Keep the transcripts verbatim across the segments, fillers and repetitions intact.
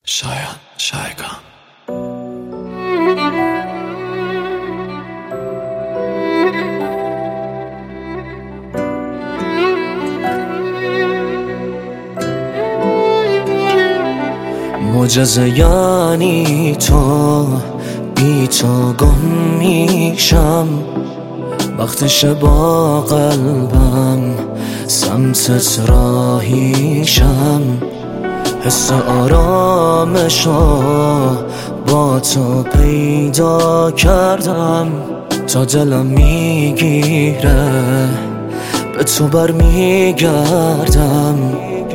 شاید شایگان معجزه یعنی تو بی تو گم میشم وقتش با قلبم سمتت راهیشم حس آرامشو با تو پیدا کردم تا دلم میگیره به تو بر میگردم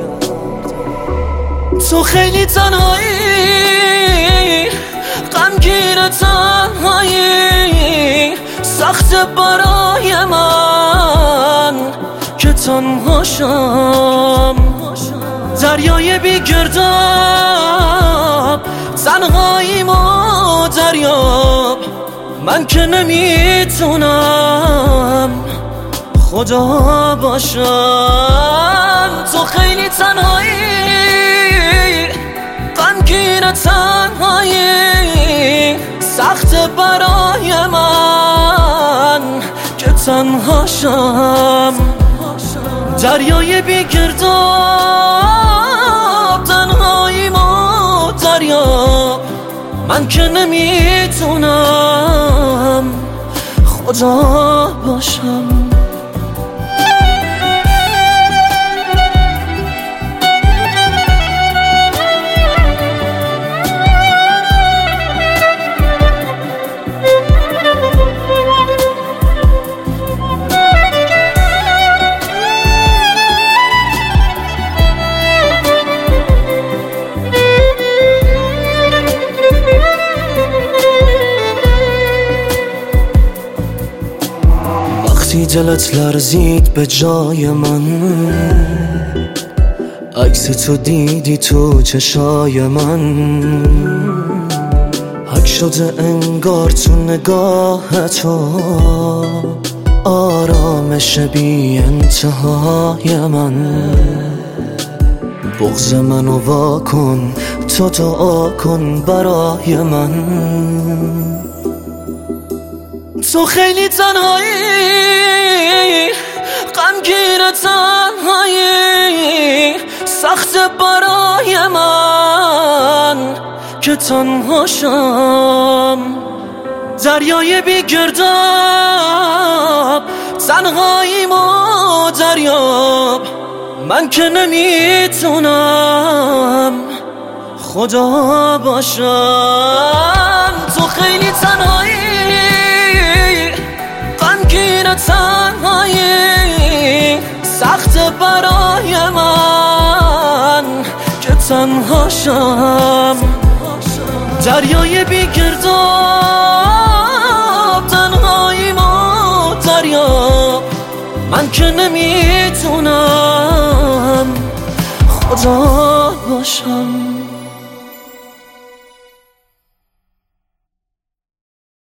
تو خیلی تنهایی غمگین تنهایی سخت برای من که تنهاشم دریای بی گرداب تنهاییم و دریاب من که نمیتونم خدا باشم تو خیلی تنهایی غمگین تنهایی سخت برای من که تنهاشم دریای بی گرداب تنهاییم و دریاب من که نمیتونم خدا باشم وقتی دلت لرزید به جای من عکس تو دیدی تو چشای من حک شده انگار تو نگاه تو آرامش بی انتهای من بغض منو واکن تو دعا کن برای من تو خیلی تنهایی غمگین تنهایی سخت برای من که تنهاشم دریای بی گرداب تنهاییم و دریاب من که نمیتونم خدا باشم تو خیلی تنهایی غمگین تنهایی سخت برای من که تنهاشم دریای بی گرداب تنهاییم و دریاب من که نمیتونم خدا باشم